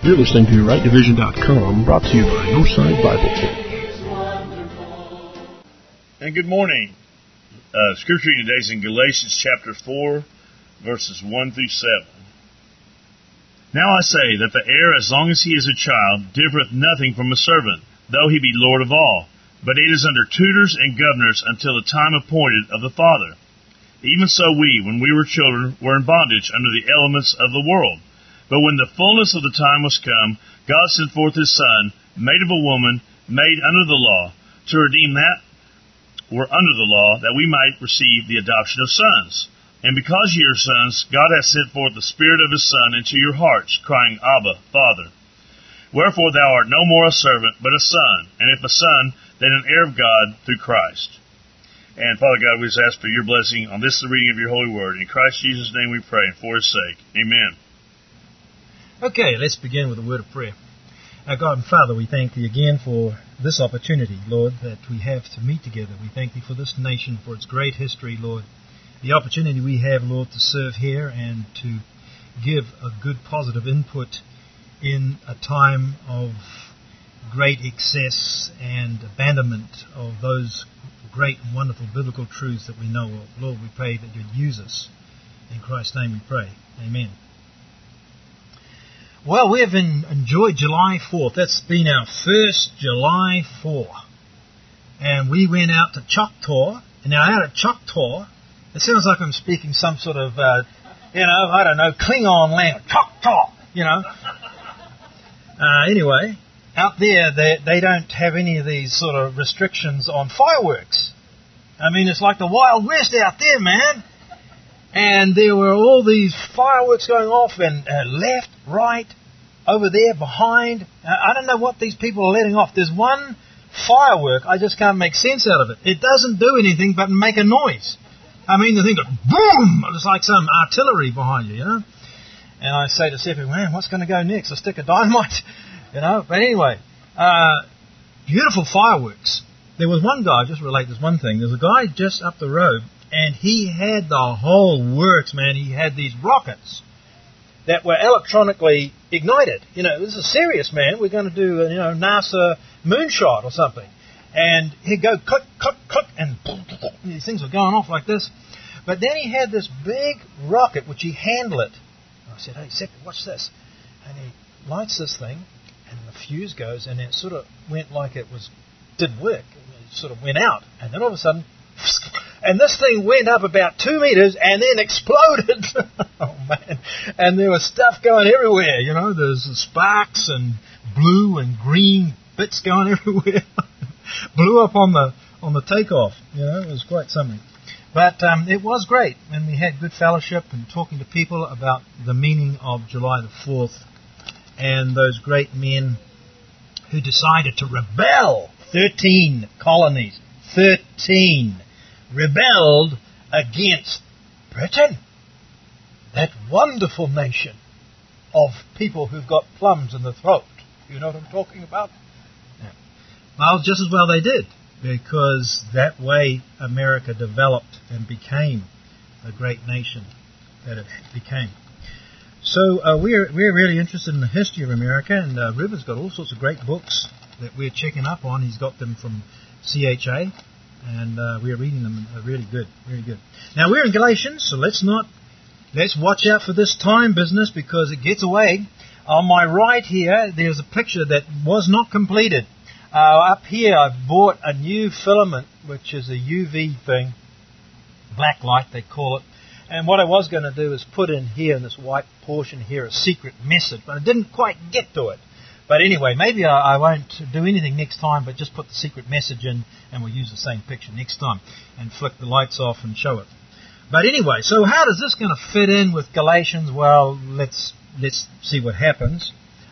You're listening to RightDivision.com, brought to you by Northside Bible. And good morning. Scripture reading today is in Galatians chapter 4, verses 1 through 7. Now I say that the heir, as long as he is a child, differeth nothing from a servant, though he be Lord of all. But it is under tutors and governors until the time appointed of the Father. Even so we, when we were children, were in bondage under the elements of the world. But when the fullness of the time was come, God sent forth His Son, made of a woman, made under the law, to redeem that were under the law, that we might receive the adoption of sons. And because ye are sons, God hath sent forth the Spirit of His Son into your hearts, crying, Abba, Father. Wherefore thou art no more a servant, but a son, and if a son, then an heir of God through Christ. And Father God, we just ask for your blessing on this, the reading of your holy word. In Christ Jesus' name we pray, and for His sake. Amen. Okay, let's begin with a word of prayer. Our God and Father, we thank Thee again for this opportunity, Lord, that we have to meet together. We thank Thee for this nation, for its great history, Lord. The opportunity we have, Lord, to serve here and to give a good positive input in a time of great excess and abandonment of those great and wonderful biblical truths that we know of. Lord, we pray that You'd use us. In Christ's name we pray. Amen. Well, we have enjoyed July 4th. That's been our first July 4. And we went out to Choctaw. And now out at Choctaw, it sounds like I'm speaking some sort of, Klingon language. Choctaw, Anyway, out there, they don't have any of these sort of restrictions on fireworks. I mean, it's like the Wild West out there, man. And there were all these fireworks going off, and left, right, over there, behind. I don't know what these people are letting off. There's one firework, I just can't make sense out of it. It doesn't do anything but make a noise. I mean, the thing goes boom! It's like some artillery behind you, And I say to Seppi, man, what's going to go next? A stick of dynamite? But anyway, beautiful fireworks. There was one guy, just relate this one thing. There's a guy just up the road, and he had the whole works, man. He had these rockets that were electronically ignited. This is serious, man. We're going to do a, NASA moonshot or something. And he'd go click, click, click, and these things were going off like this. But then he had this big rocket, which he handled. I said, hey, Seppi, watch this. And he lights this thing, and the fuse goes, and it sort of went like didn't work. It sort of went out. And then all of a sudden, and this thing went up about 2 meters and then exploded. Oh, man. And there was stuff going everywhere, There's sparks and blue and green bits going everywhere. Blew up on the takeoff, It was quite something. But it was great, and we had good fellowship and talking to people about the meaning of July the 4th and those great men who decided to rebel. 13 colonies. 13 rebelled against Britain, that wonderful nation of people who've got plums in the throat. You know what I'm talking about? Yeah. Well, just as well they did, because that way America developed and became the great nation that it became. So we're really interested in the history of America, and River's got all sorts of great books that we're checking up on. He's got them from CHA, and we're reading them. Really good, really good. Now we're in Galatians, so let's watch out for this time business because it gets away. On my right here, there's a picture that was not completed. Up here, I've bought a new filament, which is a UV thing, black light they call it. And what I was going to do is put in here, in this white portion here, a secret message, but I didn't quite get to it. But anyway, maybe I won't do anything next time, but just put the secret message in, and we'll use the same picture next time, and flick the lights off and show it. But anyway, so how is this going to fit in with Galatians? Well, let's see what happens.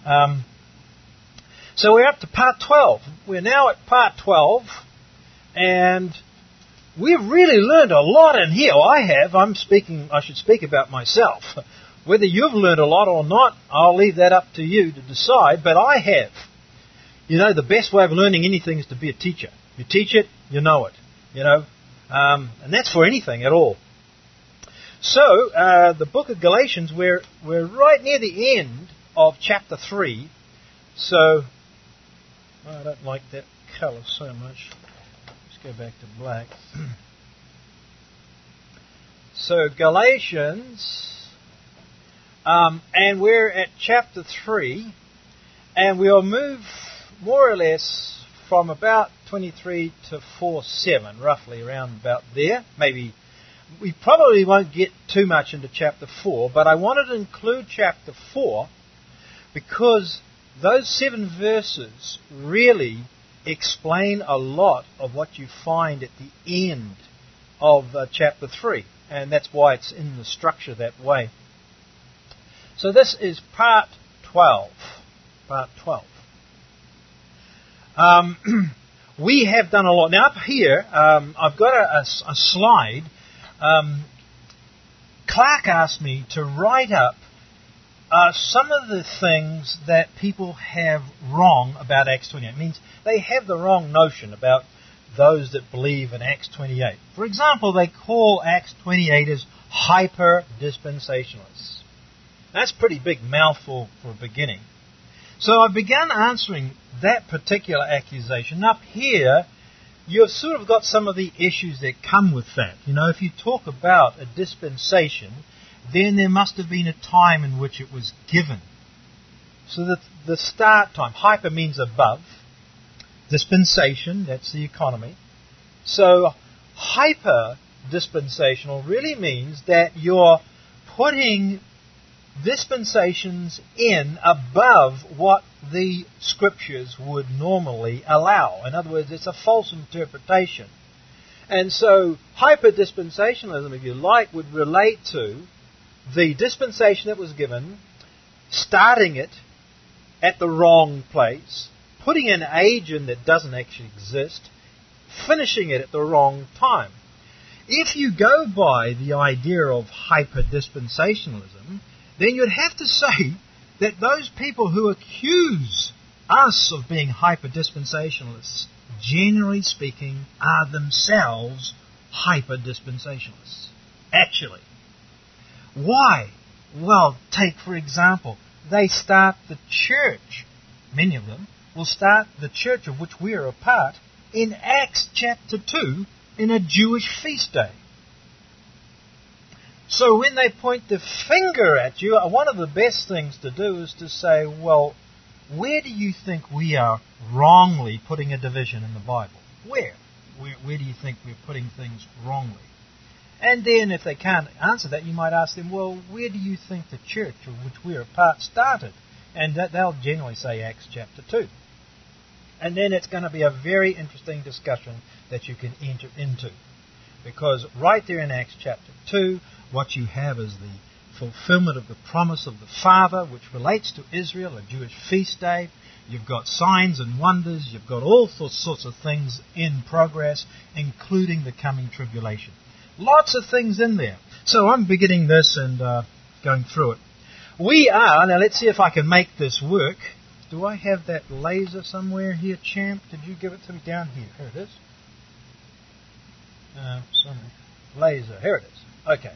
So we're up to part 12. We're now at part 12, and we've really learned a lot in here. I have. I should speak about myself. Whether you've learned a lot or not, I'll leave that up to you to decide, but I have. The best way of learning anything is to be a teacher. You teach it, you know it. And that's for anything at all. So, the book of Galatians, we're right near the end of chapter 3. So, I don't like that colour so much. Let's go back to black. So, Galatians, and we're at chapter 3, and we'll move more or less from about 23 to 4:7, roughly around about there. Maybe we probably won't get too much into chapter 4, but I wanted to include chapter 4 because those 7 verses really explain a lot of what you find at the end of chapter 3, and that's why it's in the structure that way. So this is part 12. Part 12. We have done a lot. Now up here, I've got a slide. Clark asked me to write up some of the things that people have wrong about Acts 28. It means they have the wrong notion about those that believe in Acts 28. For example, they call Acts 28 as hyper-dispensationalists. That's a pretty big mouthful for a beginning. So I began answering that particular accusation. Up here, you've sort of got some of the issues that come with that. You know, if you talk about a dispensation, then there must have been a time in which it was given. So that the start time, hyper means above, dispensation, that's the economy. So hyper dispensational really means that you're putting dispensations in above what the scriptures would normally allow. In other words, it's a false interpretation. And so hyper-dispensationalism, if you like, would relate to the dispensation that was given, starting it at the wrong place, putting an age in that doesn't actually exist, finishing it at the wrong time. If you go by the idea of hyper-dispensationalism, then you'd have to say that those people who accuse us of being hyper-dispensationalists, generally speaking, are themselves hyper-dispensationalists. Actually. Why? Well, take for example, they start the church, many of them, will start the church of which we are a part, in Acts chapter 2, in a Jewish feast day. So when they point the finger at you, one of the best things to do is to say, well, where do you think we are wrongly putting a division in the Bible? Where? Where do you think we're putting things wrongly? And then if they can't answer that, you might ask them, well, where do you think the church of which we're a part started? And they'll generally say Acts chapter 2. And then it's going to be a very interesting discussion that you can enter into. Because right there in Acts chapter 2, what you have is the fulfillment of the promise of the Father, which relates to Israel, a Jewish feast day. You've got signs and wonders. You've got all sorts of things in progress, including the coming tribulation. Lots of things in there. So I'm beginning this and going through it. We are, now let's see if I can make this work. Do I have that laser somewhere here, champ? Did you give it to me down here? Here it is. Laser. Here it is. Okay.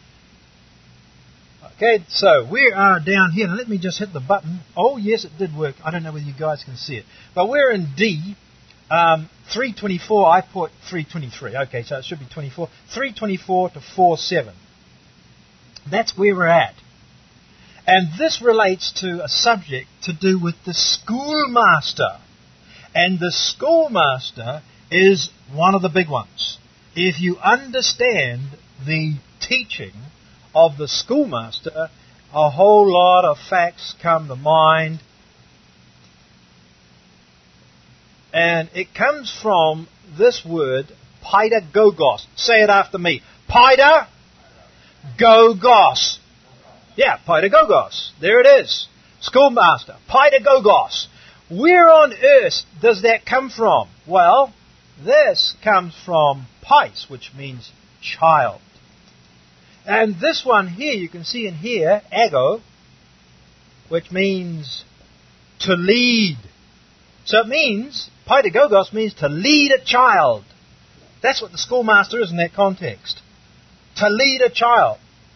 Okay, so we are down here. Now let me just hit the button. Oh, yes, it did work. I don't know whether you guys can see it. But we're in D. 324, I put 323. Okay, so it should be 24. 324 to 47. That's where we're at. And this relates to a subject to do with the schoolmaster. And the schoolmaster is one of the big ones. If you understand the teaching of the schoolmaster, a whole lot of facts come to mind. And it comes from this word, paidagogos. Say it after me. Paidagogos. Yeah, paidagogos. There it is. Schoolmaster. Paidagogos. Where on earth does that come from? Well, this comes from pais, which means child. And this one here, you can see in here, ago, which means to lead. So it means, paidagogos means to lead a child. That's what the schoolmaster is in that context. To lead a child.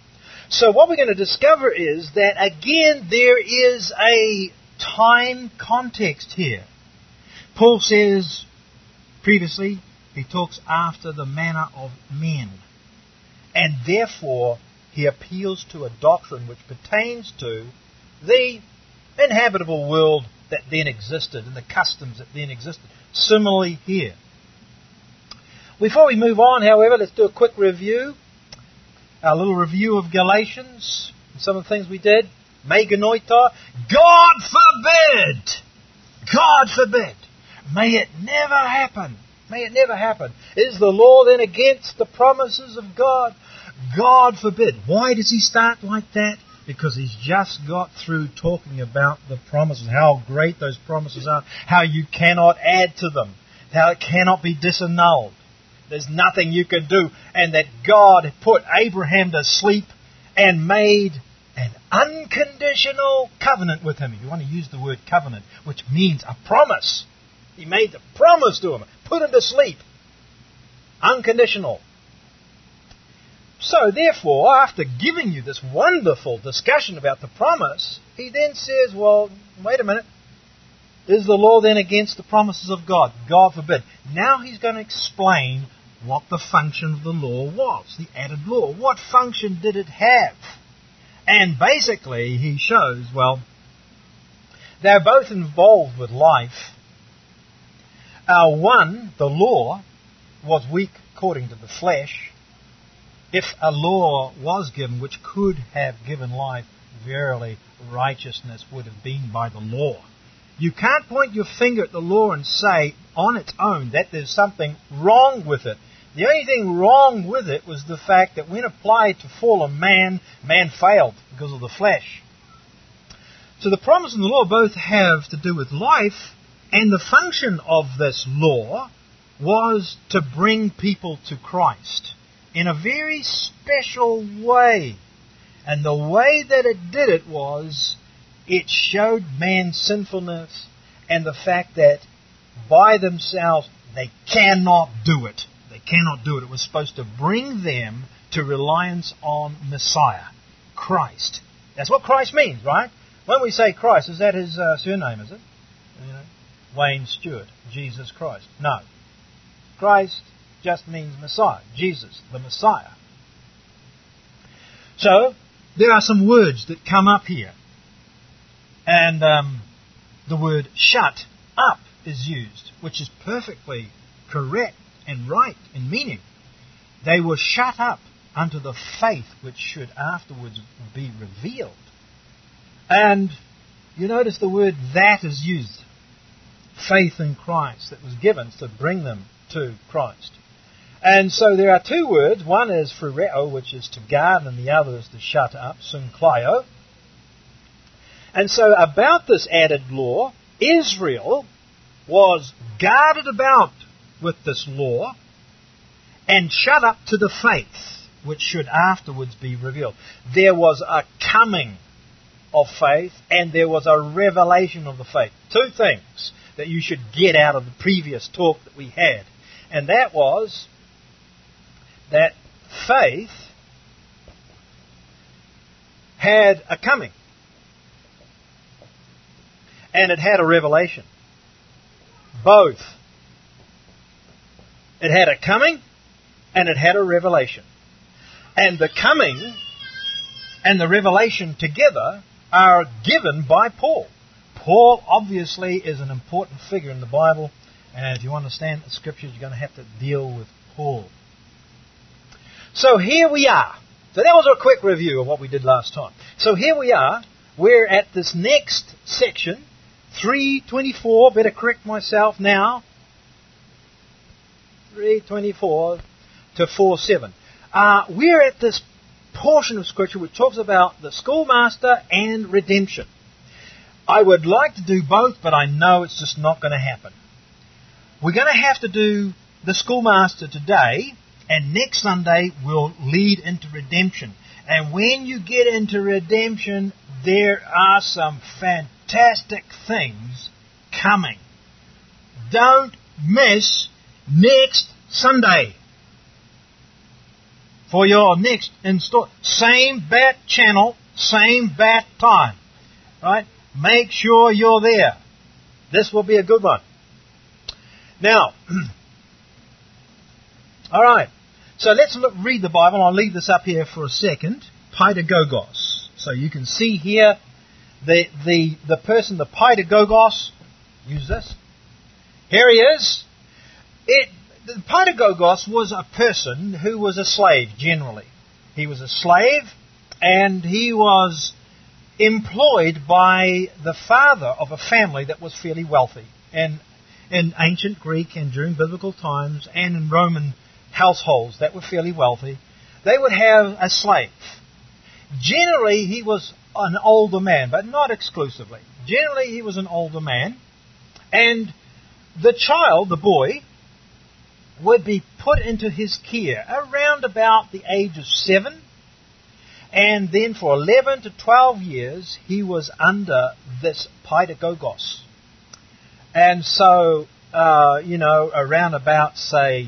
So what we're going to discover is that, again, there is a time context here. Paul says, previously, he talks after the manner of men. And therefore, he appeals to a doctrine which pertains to the inhabitable world that then existed and the customs that then existed. Similarly here. Before we move on, however, let's do a quick review. A little review of Galatians. Some of the things we did. Me genoito. God forbid! God forbid! May it never happen. May it never happen. Is the law then against the promises of God? God forbid. Why does he start like that? Because he's just got through talking about the promises, how great those promises are, how you cannot add to them, how it cannot be disannulled. There's nothing you can do, and that God put Abraham to sleep and made an unconditional covenant with him. If you want to use the word covenant, which means a promise. He made the promise to him, put him to sleep. Unconditional. So, therefore, after giving you this wonderful discussion about the promise, he then says, well, wait a minute. Is the law then against the promises of God? God forbid. Now he's going to explain what the function of the law was, the added law. What function did it have? And basically, he shows, well, they're both involved with life. One, the law, was weak according to the flesh. If a law was given which could have given life, verily righteousness would have been by the law. You can't point your finger at the law and say on its own that there's something wrong with it. The only thing wrong with it was the fact that when applied to fallen man, man failed because of the flesh. So the promise and the law both have to do with life, and the function of this law was to bring people to Christ in a very special way. And the way that it did it was, it showed man's sinfulness and the fact that by themselves they cannot do it. They cannot do it. It was supposed to bring them to reliance on Messiah, Christ. That's what Christ means, right? When we say Christ, is that his surname, is it? You know, Wayne Stewart, Jesus Christ. No. Christ just means Messiah. Jesus, the Messiah. So, there are some words that come up here. And the word shut up is used, which is perfectly correct and right in meaning. They were shut up unto the faith which should afterwards be revealed. And you notice the word that is used. Faith in Christ that was given to bring them to Christ. And so there are two words. One is phureo, which is to guard, and the other is to shut up, synklaio. And so about this added law, Israel was guarded about with this law and shut up to the faith which should afterwards be revealed. There was a coming of faith and there was a revelation of the faith. Two things that you should get out of the previous talk that we had. And that was that faith had a coming. And it had a revelation. Both. It had a coming and it had a revelation. And the coming and the revelation together are given by Paul. Paul obviously is an important figure in the Bible, and if you understand the Scriptures, you're going to have to deal with Paul. So here we are. So that was a quick review of what we did last time. So here we are. We're at this next section, 3:24. Better correct myself now. 3:24 to 4:7. We're at this portion of Scripture which talks about the schoolmaster and redemption. I would like to do both, but I know it's just not going to happen. We're going to have to do the schoolmaster today, and next Sunday we'll lead into redemption. And when you get into redemption, there are some fantastic things coming. Don't miss next Sunday. for your next install. Same bat channel, same bat time. Right? Make sure you're there. This will be a good one. Now, all right. So let's read the Bible. I'll leave this up here for a second. Paidagogos. So you can see here the person, the Paidagogos. Use this. Here he is. The Paidagogos was a person who was a slave, generally. He was a slave, and he was employed by the father of a family that was fairly wealthy. And in ancient Greek and during biblical times and in Roman households that were fairly wealthy, they would have a slave. Generally, he was an older man, but not exclusively. Generally, he was an older man. And the child, the boy, would be put into his care around about the age of 7. And then for 11 to 12 years, he was under this Paidagogos. And so, around about, say,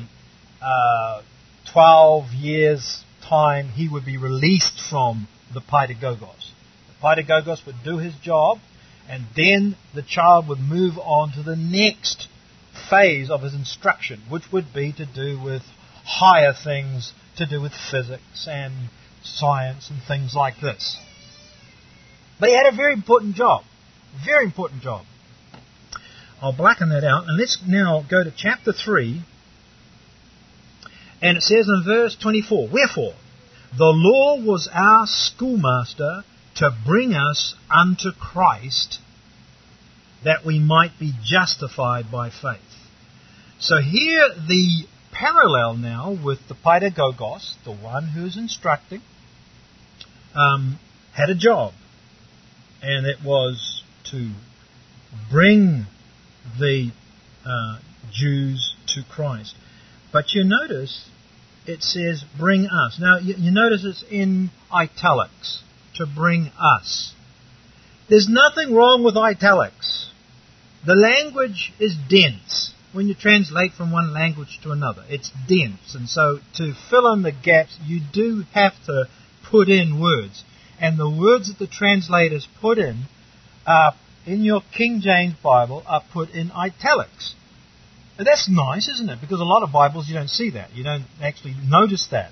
12 years' time, he would be released from the Paidagogos. The Paidagogos would do his job, and then the child would move on to the next phase of his instruction, which would be to do with higher things, to do with physics and science and things like this. But he had a very important job. Very important job. I'll blacken that out, and let's now go to chapter 3. And it says in verse 24, "Wherefore, the law was our schoolmaster to bring us unto Christ, that we might be justified by faith." So here the parallel now with the Paidagogos, the one who's instructing, had a job. And it was to bring the Jews to Christ. But you notice it says bring us. Now you notice it's in italics, to bring us. There's nothing wrong with italics. The language is dense. When you translate from one language to another, it's dense. And so to fill in the gaps, you do have to put in words. And the words that the translators put in your King James Bible are put in italics. And that's nice, isn't it? Because a lot of Bibles you don't see that. You don't actually notice that.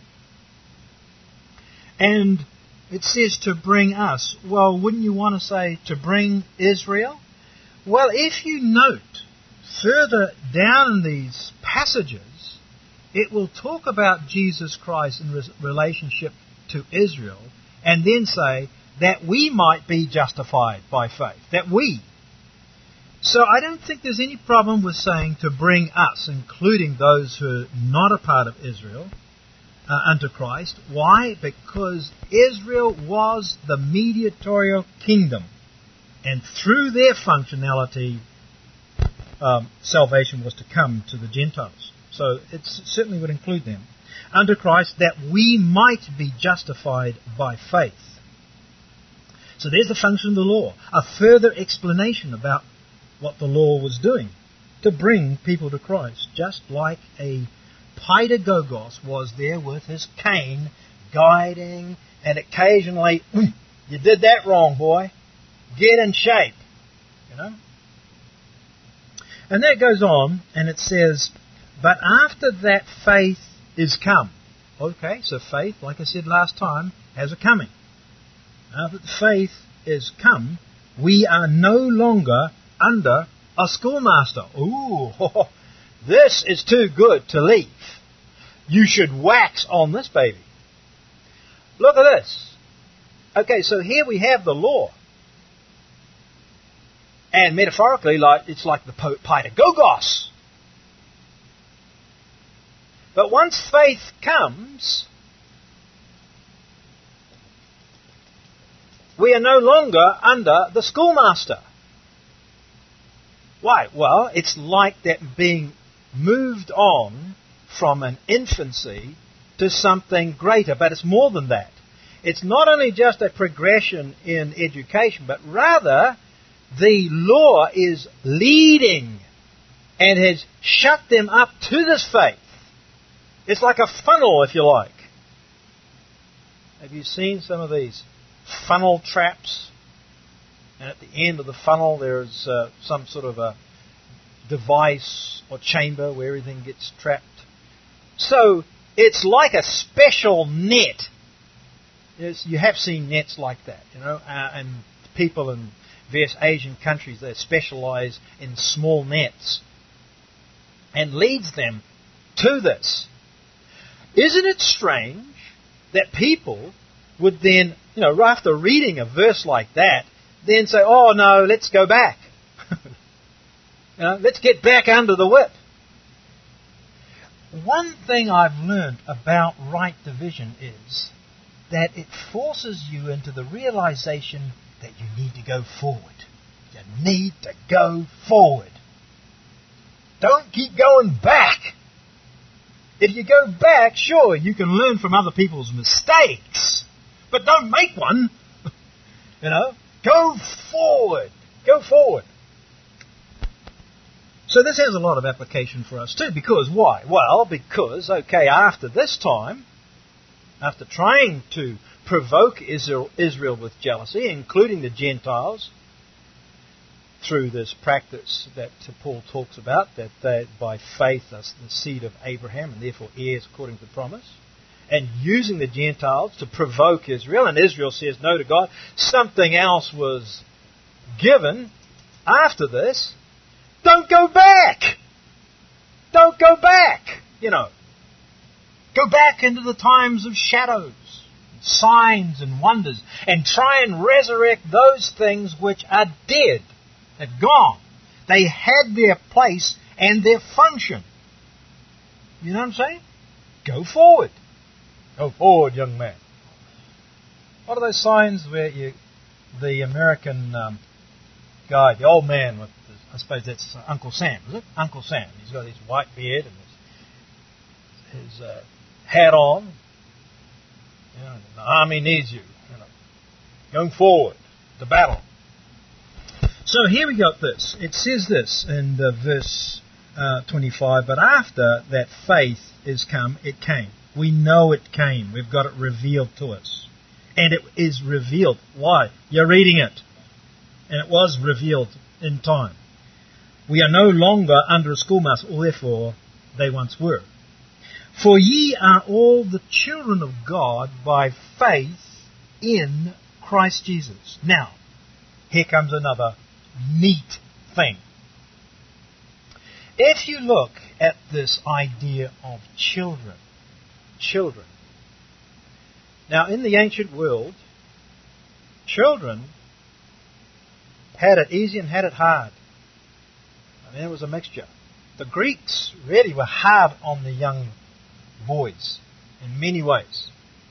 And it says to bring us. Well, wouldn't you want to say to bring Israel? Well, if you note further down in these passages, it will talk about Jesus Christ in relationship to Israel, and then say that we might be justified by faith. That we. So I don't think there's any problem with saying to bring us, including those who are not a part of Israel, unto Christ. Why? Because Israel was the mediatorial kingdom. And through their functionality, salvation was to come to the Gentiles. So it certainly would include them. Unto Christ, that we might be justified by faith. So there's the function of the law. A further explanation about what the law was doing. To bring people to Christ. Just like a Paidagogos was there with his cane, guiding, and occasionally, you did that wrong, boy. Get in shape. You know? And that goes on, and it says, but after that faith is come. Okay, so faith, like I said last time, has a coming. After the faith is come, we are no longer under a schoolmaster. Ooh, this is too good to leave. You should wax on this baby. Look at this. Okay, so here we have the law. And metaphorically, it's like the Paidagogos. But once faith comes, we are no longer under the schoolmaster. Why? Well, it's like that being moved on from an infancy to something greater, but it's more than that. It's not only just a progression in education, but rather the law is leading and has shut them up to this faith. It's like a funnel, if you like. Have you seen some of these funnel traps? And at the end of the funnel there's some sort of a device or chamber where everything gets trapped. So it's like a special net. Yes, you have seen nets like that, and people in various Asian countries, they specialize in small nets and leads them to this. Isn't it strange that people would then, after reading a verse like that, then say, oh no, let's go back. Let's get back under the whip. One thing I've learned about right division is that it forces you into the realization that you need to go forward. You need to go forward. Don't keep going back. If you go back, sure, you can learn from other people's mistakes, but don't make one. Go forward. Go forward. So this has a lot of application for us too, because why? Well, because, after this time, after trying to provoke Israel with jealousy, including the Gentiles, through this practice that Paul talks about, that they, by faith, are the seed of Abraham and therefore heirs according to the promise, and using the Gentiles to provoke Israel, and Israel says no to God, something else was given after this. Don't go back! Don't go back! Go back into the times of shadows, signs and wonders, and try and resurrect those things which are dead, have gone. They had their place and their function. You know what I'm saying? Go forward. Go forward, young man. What are those signs where the American guy, the old man with, I suppose that's Uncle Sam, is it? Uncle Sam. He's got his white beard and his hat on. The army needs you. Going forward to battle. So here we got this. It says this in verse 25, but after that faith is come, it came. We know it came. We've got it revealed to us. And it is revealed. Why? You're reading it. And it was revealed in time. We are no longer under a schoolmaster, or therefore they once were. For ye are all the children of God by faith in Christ Jesus. Now, here comes another neat thing. If you look at this idea of children. Now, in the ancient world, children had it easy and had it hard. It was a mixture. The Greeks really were hard on the young boys in many ways.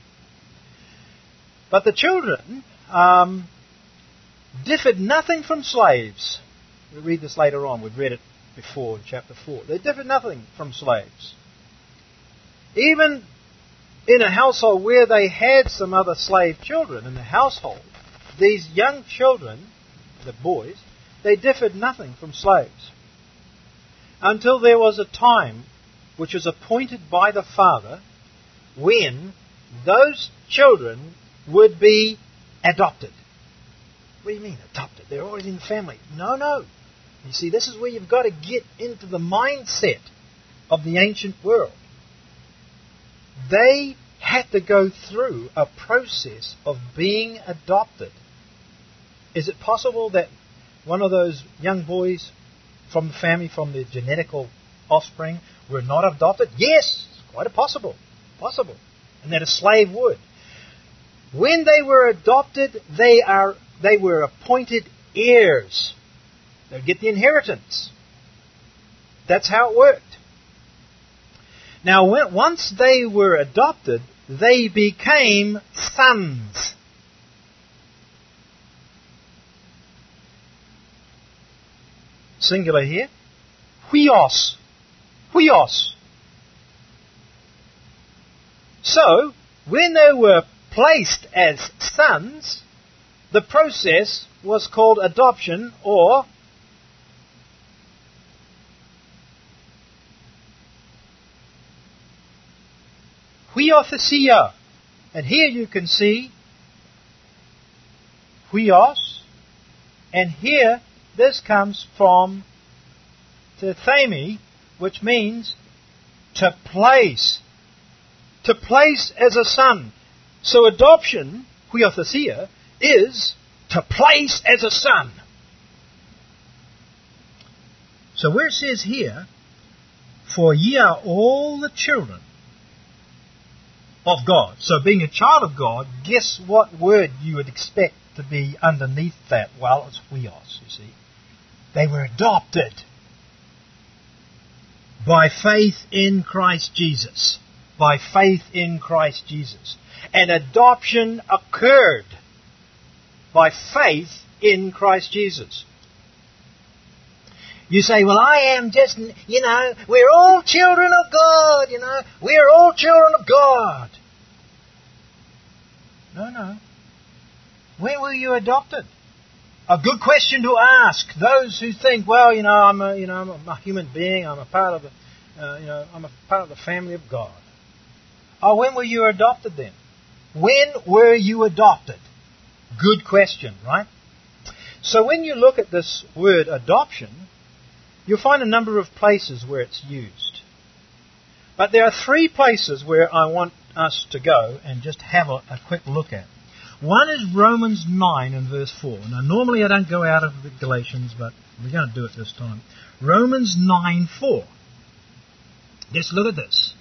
But the children differed nothing from slaves. We'll read this later on. We've read it before in chapter 4. They differed nothing from slaves. Even in a household where they had some other slave children in the household, these young children, the boys, they differed nothing from slaves. Until there was a time which was appointed by the father when those children would be adopted. What do you mean adopted? They're already in the family. No. You see, this is where you've got to get into the mindset of the ancient world. They had to go through a process of being adopted. Is it possible that one of those young boys from the family, from the genetical offspring, were not adopted? Yes, it's quite possible. And that a slave would. When they were adopted, they were appointed heirs. They'd get the inheritance. That's how it worked. Now, once they were adopted, they became sons. Singular here. Huios. So, when they were placed as sons, the process was called adoption, or huiothesia. And here you can see huios, and here this comes from tethemi, which means to place. To place as a son. So adoption, huiothesia, is to place as a son. So where it says here, for ye are all the children of God. So being a child of God, guess what word you would expect to be underneath that? Well, it's huios, you see. They were adopted by faith in Christ Jesus. By faith in Christ Jesus. And adoption occurred by faith in Christ Jesus. You say, well, I am just, we're all children of God, we're all children of God. No. When were you adopted? A good question to ask those who think, well, I'm a human being, I'm a part of the family of God. Oh, when were you adopted then? When were you adopted? Good question, right? So when you look at this word adoption, you'll find a number of places where it's used. But there are 3 places where I want us to go and just have a quick look at. One is Romans 9 and verse 4. Now normally I don't go out of Galatians, but we're going to do it this time. Romans 9:4. Let's look at this.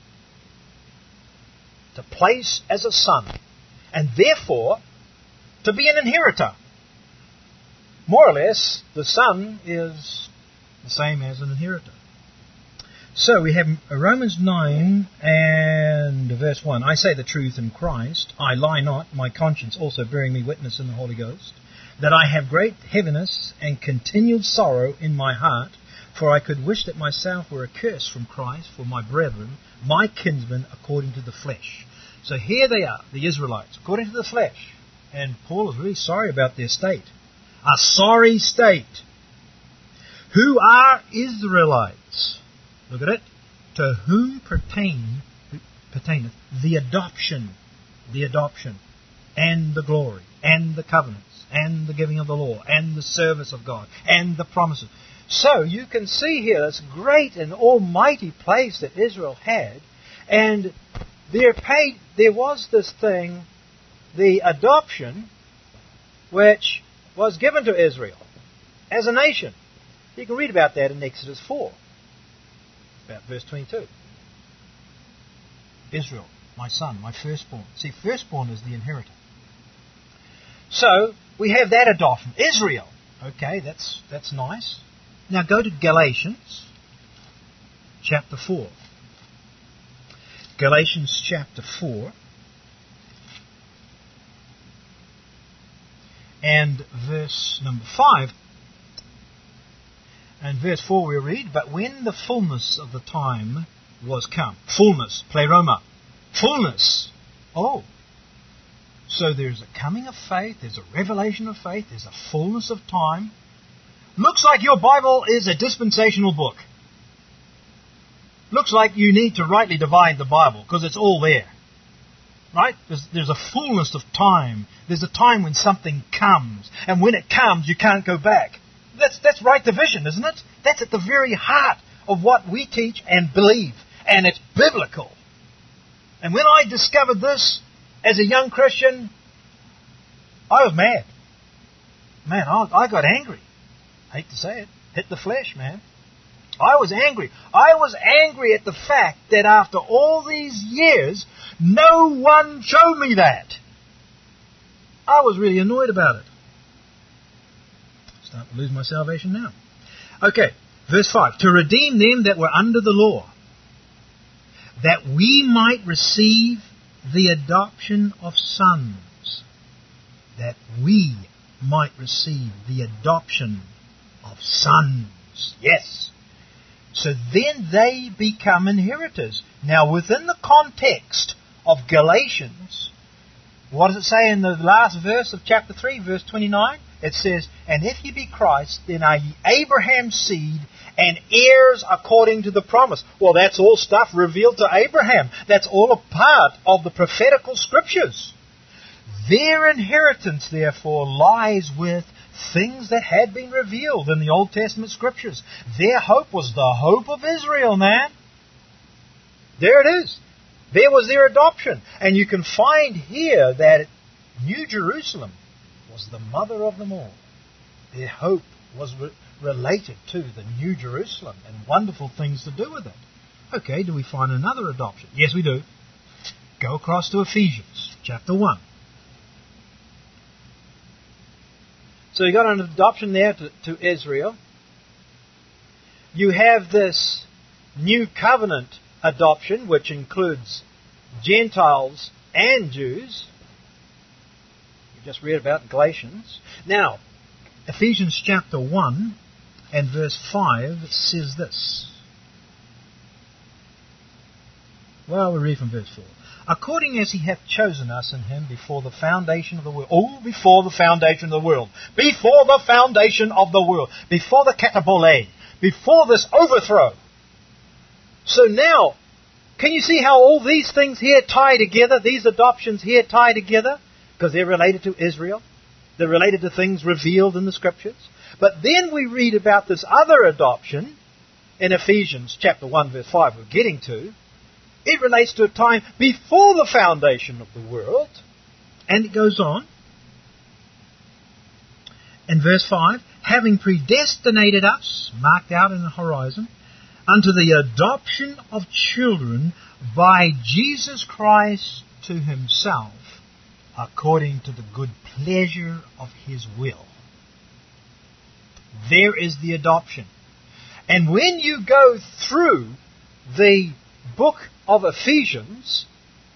To place as a son, and therefore to be an inheritor. More or less, the son is the same as an inheritor. So we have Romans 9 and verse 1. I say the truth in Christ, I lie not, my conscience also bearing me witness in the Holy Ghost, that I have great heaviness and continual sorrow in my heart, for I could wish that myself were accursed from Christ for my brethren, my kinsmen according to the flesh. So here they are, the Israelites, according to the flesh. And Paul is really sorry about their state. A sorry state. Who are Israelites? Look at it. To whom pertaineth the adoption, and the glory, and the covenants, and the giving of the law, and the service of God, and the promises. So you can see here this great and almighty place that Israel had, and there was this thing, the adoption, which was given to Israel as a nation. You can read about that in Exodus 4, about verse 22. Israel, my son, my firstborn. See, firstborn is the inheritor. So, we have that adoption. Israel. Okay, that's nice. Now go to Galatians chapter 4. Galatians chapter 4. And verse number 5. And verse 4 we read, but when the fullness of the time was come. Fullness, pleroma. Fullness. Oh. So there's a coming of faith, there's a revelation of faith, there's a fullness of time. Looks like your Bible is a dispensational book. Looks like you need to rightly divide the Bible, because it's all there. Right? There's a fullness of time. There's a time when something comes. And when it comes, you can't go back. That's right division, isn't it? That's at the very heart of what we teach and believe. And it's biblical. And when I discovered this as a young Christian, I was mad. Man, I got angry. I hate to say it. Hit the flesh, man. I was angry. I was angry at the fact that after all these years, no one showed me that. I was really annoyed about it. Starting to lose my salvation now. Okay, verse 5. To redeem them that were under the law, that we might receive the adoption of sons. That we might receive the adoption of sons. Yes. So then they become inheritors. Now within the context of Galatians, what does it say in the last verse of chapter 3, verse 29? It says, and if ye be Christ, then are ye Abraham's seed, and heirs according to the promise. Well, that's all stuff revealed to Abraham. That's all a part of the prophetical scriptures. Their inheritance, therefore, lies with things that had been revealed in the Old Testament scriptures. Their hope was the hope of Israel, man. There it is. There was their adoption. And you can find here that New Jerusalem was the mother of them all. Their hope was related to the New Jerusalem and wonderful things to do with it. Okay, do we find another adoption? Yes, we do. Go across to Ephesians chapter 1. So you got an adoption there to Israel. You have this new covenant adoption, which includes Gentiles and Jews. We just read about Galatians. Now, Ephesians chapter 1 and verse 5 says this. Well, we read from verse 4. According as he hath chosen us in him before the foundation of the world. Oh, before the foundation of the world. Before the foundation of the world. Before the katabole. Before this overthrow. So now, can you see how all these things here tie together? These adoptions here tie together? Because they're related to Israel. They're related to things revealed in the Scriptures. But then we read about this other adoption in Ephesians chapter 1 verse 5 we're getting to. It relates to a time before the foundation of the world. And it goes on. In verse 5, having predestinated us, marked out in the horizon, unto the adoption of children by Jesus Christ to himself, according to the good pleasure of his will. There is the adoption. And when you go through the book of Ephesians,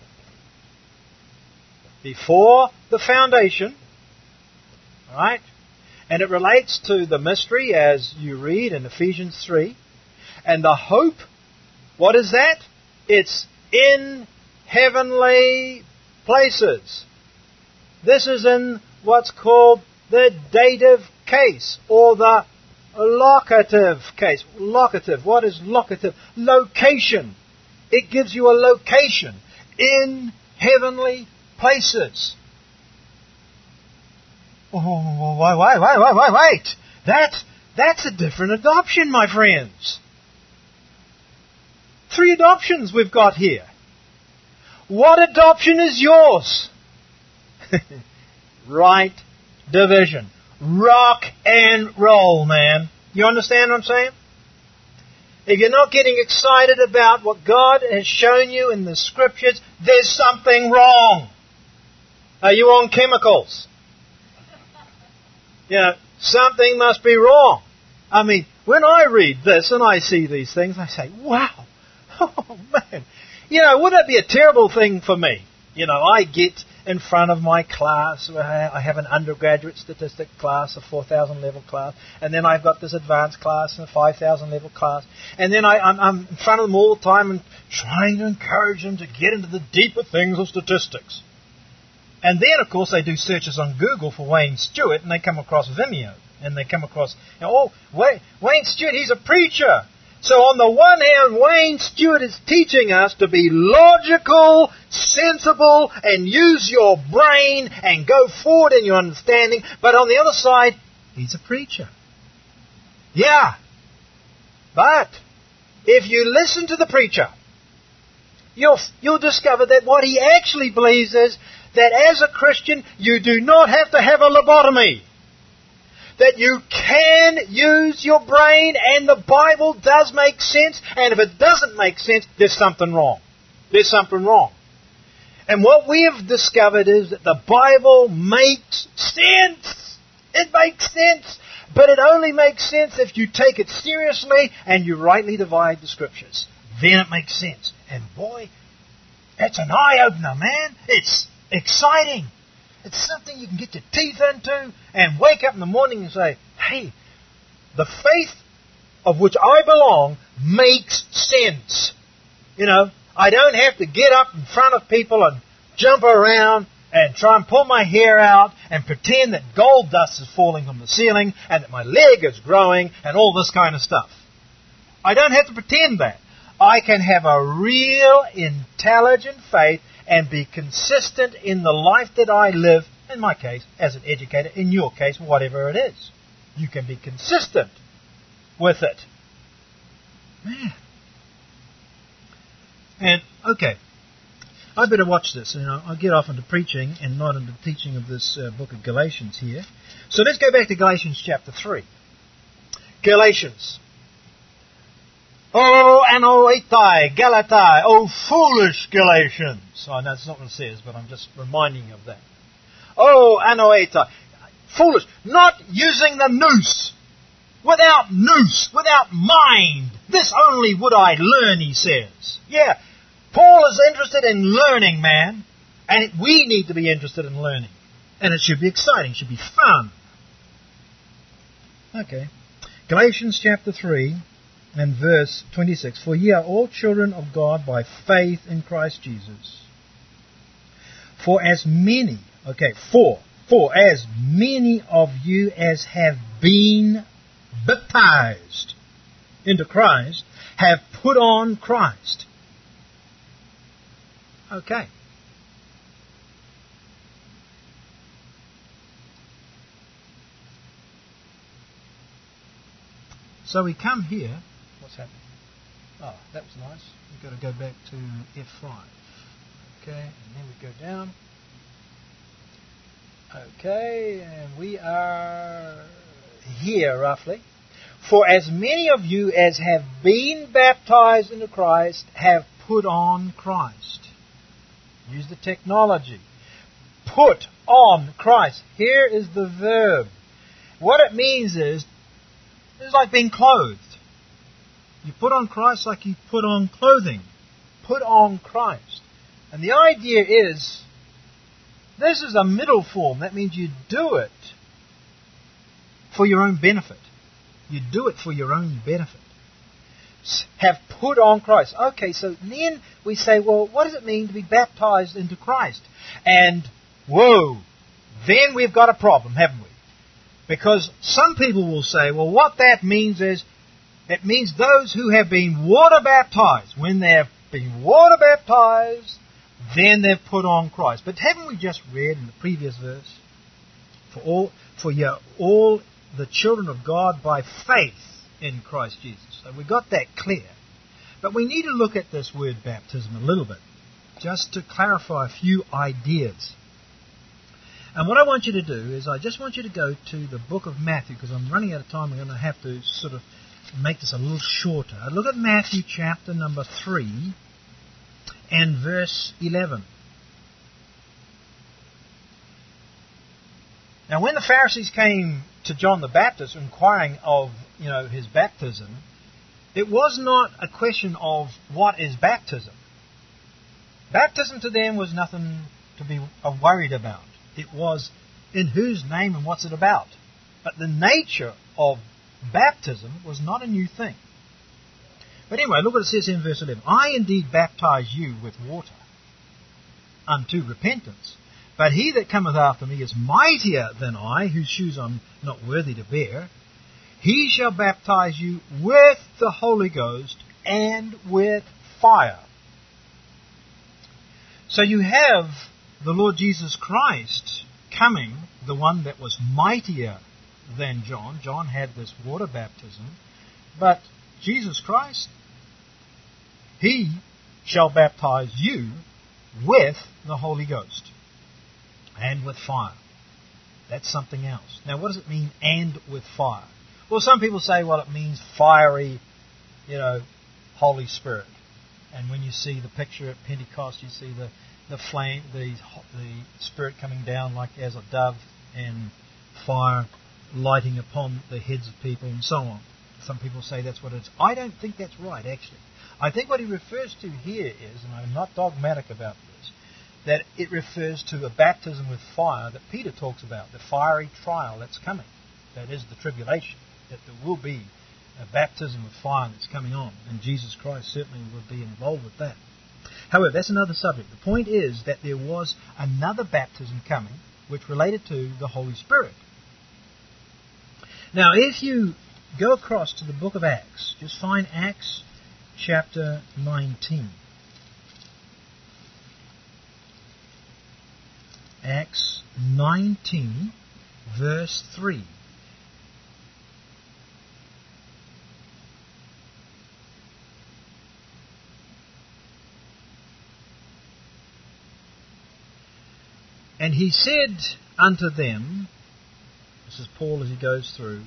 before the foundation, right? And it relates to the mystery as you read in Ephesians 3. And the hope, what is that? It's in heavenly places. This is in what's called the dative case, or the locative case. Locative, what is locative? Location. It gives you a location in heavenly places. Oh, wait. That's a different adoption, my friends. 3 adoptions we've got here. What adoption is yours? Right division. Rock and roll, man. You understand what I'm saying? If you're not getting excited about what God has shown you in the Scriptures, there's something wrong. Are you on chemicals? Something must be wrong. I mean, when I read this and I see these things, I say, wow, oh man. Wouldn't it be a terrible thing for me? I get in front of my class. I have an undergraduate statistic class, a 4,000 level class, and then I've got this advanced class and a 5,000 level class. And then I'm in front of them all the time and trying to encourage them to get into the deeper things of statistics. And then, of course, they do searches on Google for Wayne Stewart, and they come across Vimeo. And they come across, Wayne Stewart, he's a preacher. So on the one hand, Wayne Stewart is teaching us to be logical, sensible, and use your brain and go forward in your understanding. But on the other side, he's a preacher. Yeah. But if you listen to the preacher, you'll discover that what he actually believes is that as a Christian, you do not have to have a lobotomy. That you can use your brain, and the Bible does make sense, and if it doesn't make sense, there's something wrong. There's something wrong. And what we have discovered is that the Bible makes sense. It makes sense, but it only makes sense if you take it seriously and you rightly divide the Scriptures. Then it makes sense. And boy, it's an eye-opener, man. It's exciting. It's something you can get your teeth into and wake up in the morning and say, hey, the faith of which I belong makes sense. I don't have to get up in front of people and jump around and try and pull my hair out and pretend that gold dust is falling from the ceiling and that my leg is growing and all this kind of stuff. I don't have to pretend that. I can have a real, intelligent faith and be consistent in the life that I live, in my case, as an educator, in your case, whatever it is. You can be consistent with it. Man. And, okay, I better watch this. I'll get off into preaching and not into teaching of this book of Galatians here. So let's go back to Galatians chapter 3. Galatians. Oh, anoetai, Galatai, oh foolish Galatians. I know that's not what it says, but I'm just reminding you of that. Oh, anoetai, foolish, not using the nous. Without nous, without mind. This only would I learn, he says. Yeah, Paul is interested in learning, man. And we need to be interested in learning. And it should be exciting, it should be fun. Okay. Galatians chapter 3 and verse 26. For ye are all children of God by faith in Christ Jesus. For as many of you as have been baptized into Christ have put on Christ. Okay. So we come here. What's happening? Oh, that was nice. We've got to go back to F5. Okay, and then we go down. Okay, and we are here roughly. For as many of you as have been baptized into Christ have put on Christ. Use the technology. Put on Christ. Here is the verb. What it means is, it's like being clothed. You put on Christ like you put on clothing. Put on Christ. And the idea is, this is a middle form. That means you do it for your own benefit. You do it for your own benefit. Have put on Christ. Okay, so then we say, well, what does it mean to be baptized into Christ? And, whoa, then we've got a problem, haven't we? Because some people will say, well, what that means is, it means those who have been water baptized. When they've been water baptized, then they've put on Christ. But haven't we just read in the previous verse? For ye are all the children of God by faith in Christ Jesus. So we got that clear. But we need to look at this word baptism a little bit, just to clarify a few ideas. And what I want you to do is I just want you to go to the book of Matthew, because I'm running out of time. I'm going to have to sort of make this a little shorter. Look at Matthew chapter number 3 and verse 11. Now, when the Pharisees came to John the Baptist inquiring of, his baptism, it was not a question of what is baptism. Baptism to them was nothing to be worried about. It was in whose name and what's it about. But the nature of baptism was not a new thing. But anyway, look what it says in verse 11. I indeed baptize you with water unto repentance. But he that cometh after me is mightier than I, whose shoes I'm not worthy to bear. He shall baptize you with the Holy Ghost and with fire. So you have the Lord Jesus Christ coming, the one that was mightier than John. John had this water baptism. But Jesus Christ, he shall baptize you with the Holy Ghost and with fire. That's something else. Now, what does it mean, and with fire? Well, some people say, well, it means fiery, Holy Spirit. And when you see the picture at Pentecost, you see the flame, the Spirit coming down like as a dove, and fire lighting upon the heads of people and so on. Some people say that's what it is. I don't think that's right, actually. I think what he refers to here is, and I'm not dogmatic about this, that it refers to a baptism with fire that Peter talks about, the fiery trial that's coming. That is the tribulation, that there will be a baptism with fire that's coming on, and Jesus Christ certainly will be involved with that. However, that's another subject. The point is that there was another baptism coming which related to the Holy Spirit. Now, if you go across to the book of Acts. Just find Acts chapter 19. Acts 19, verse 3. And he said unto them, this is Paul as he goes through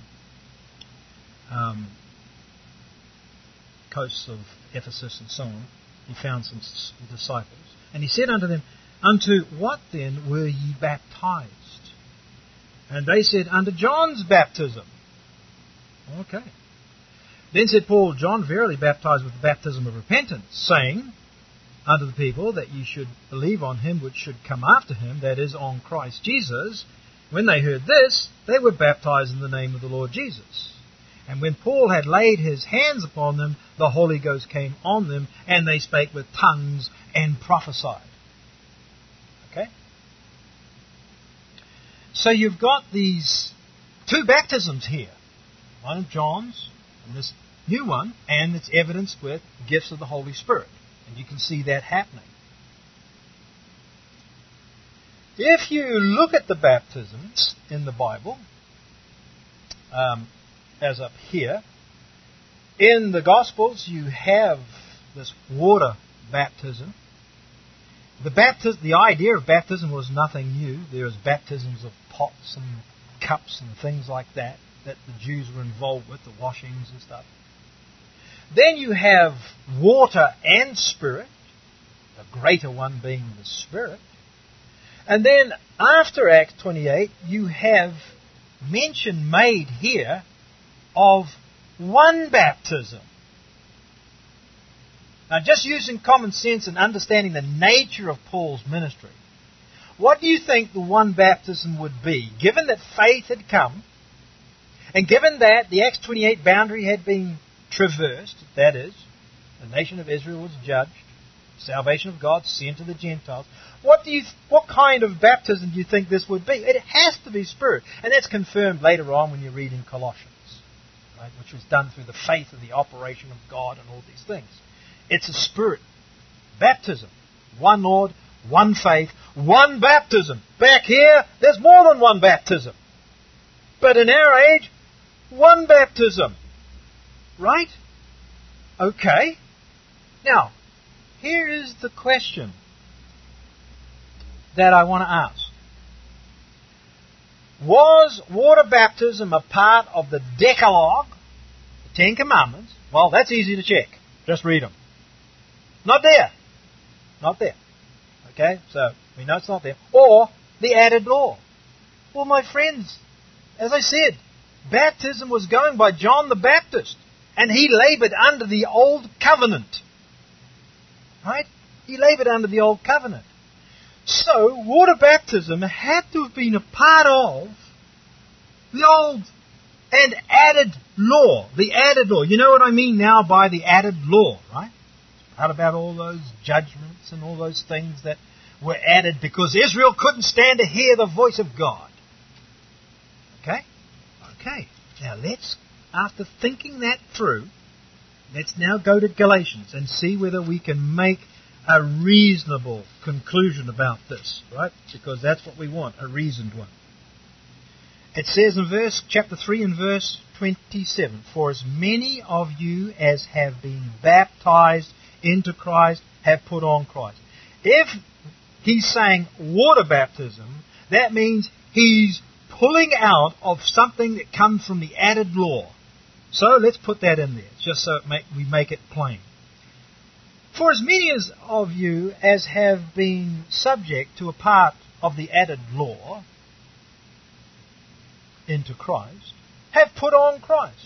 coasts of Ephesus and so on, he found some disciples. And he said unto them, unto what then were ye baptized? And they said, unto John's baptism. Okay. Then said Paul, John verily baptized with the baptism of repentance, saying unto the people that ye should believe on him which should come after him, that is, on Christ Jesus. When they heard this, they were baptized in the name of the Lord Jesus. And when Paul had laid his hands upon them, the Holy Ghost came on them, and they spake with tongues and prophesied. Okay? So you've got these two baptisms here. One of John's, and this new one, and it's evidenced with gifts of the Holy Spirit. And you can see that happening. If you look at the baptisms in the Bible, as up here, in the Gospels you have this water baptism. The idea of baptism was nothing new. There was baptisms of pots and cups and things like that the Jews were involved with, the washings and stuff. Then you have water and spirit, the greater one being the Spirit. And then after Acts 28, you have mention made here of one baptism. Now, just using common sense and understanding the nature of Paul's ministry, what do you think the one baptism would be, given that faith had come, and given that the Acts 28 boundary had been traversed, that is, the nation of Israel was judged, salvation of God sent to the Gentiles. What kind of baptism do you think this would be? It has to be Spirit, and that's confirmed later on when you read in Colossians, right, which was done through the faith of the operation of God and all these things. It's a Spirit baptism. One Lord, one faith, one baptism. Back here, there's more than one baptism. But in our age, one baptism. Right? Okay. Now, here is the question that I want to ask. Was water baptism a part of the Decalogue, the Ten Commandments? Well, that's easy to check. Just read them. Not there. Not there. Okay? So, we know it's not there. Or the added law. Well, my friends, as I said, baptism was going by John the Baptist. And he labored under the old covenant. Right? He labored under the old covenant. So, water baptism had to have been a part of the old and added law. The added law. You know what I mean now by the added law, right? How about all those judgments and all those things that were added because Israel couldn't stand to hear the voice of God? Okay? Okay. Now let's, after thinking that through, let's now go to Galatians and see whether we can make a reasonable conclusion about this, right? Because that's what we want, a reasoned one. It says in chapter 3 and verse 27, for as many of you as have been baptized into Christ have put on Christ. If he's saying water baptism, that means he's pulling out of something that comes from the added law. So let's put that in there, just so we make it plain. For as many of you as have been subject to a part of the added law into Christ, have put on Christ.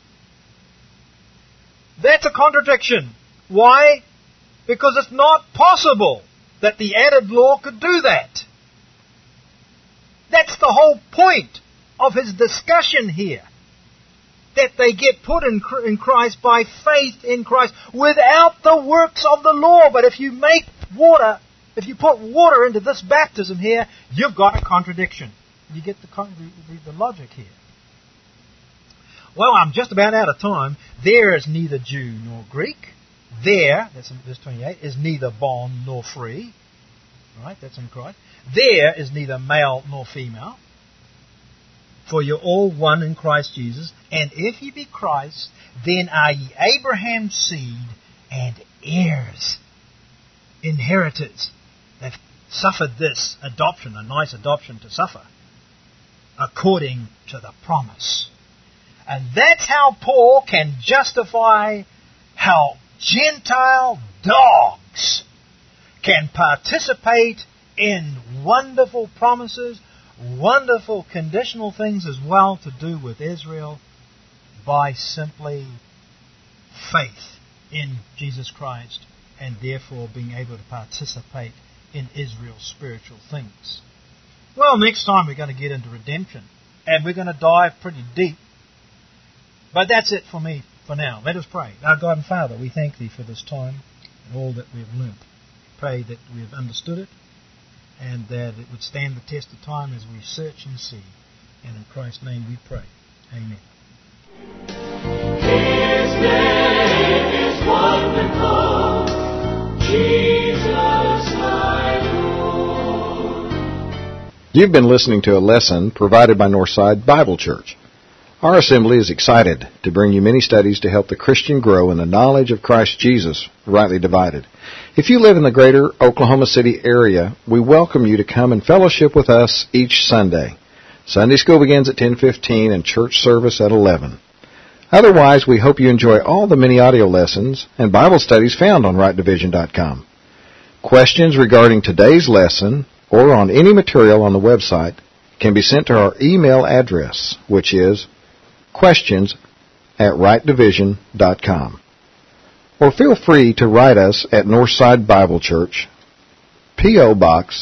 That's a contradiction. Why? Because it's not possible that the added law could do that. That's the whole point of his discussion here. That they get put in Christ by faith in Christ without the works of the law. But if you put water into this baptism here, you've got a contradiction. You get the logic here. Well, I'm just about out of time. There is neither Jew nor Greek. There, that's in verse 28, is neither bond nor free. Right, that's in Christ. There is neither male nor female. For you're all one in Christ Jesus. And if ye be Christ, then are ye Abraham's seed and heirs, inheritors. They've suffered this adoption, a nice adoption to suffer, according to the promise. And that's how Paul can justify how Gentile dogs can participate in wonderful promises, wonderful conditional things as well to do with Israel by simply faith in Jesus Christ and therefore being able to participate in Israel's spiritual things. Well, next time we're going to get into redemption and we're going to dive pretty deep. But that's it for me for now. Let us pray. Our God and Father, we thank Thee for this time and all that we have learnt. Pray that we have understood it and that it would stand the test of time as we search and see. And in Christ's name we pray. Amen. His name is wonderful, Jesus my Lord. You've been listening to a lesson provided by Northside Bible Church. Our assembly is excited to bring you many studies to help the Christian grow in the knowledge of Christ Jesus, rightly divided. If you live in the greater Oklahoma City area, we welcome you to come and fellowship with us each Sunday. Sunday school begins at 10:15 and church service at 11. Otherwise, we hope you enjoy all the many audio lessons and Bible studies found on rightdivision.com. Questions regarding today's lesson or on any material on the website can be sent to our email address, which is questions@rightdivision.com. Or feel free to write us at Northside Bible Church, P.O. Box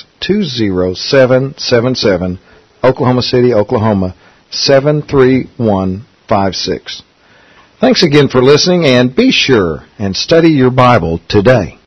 20777, Oklahoma City, Oklahoma 73156. Thanks again for listening, and be sure and study your Bible today.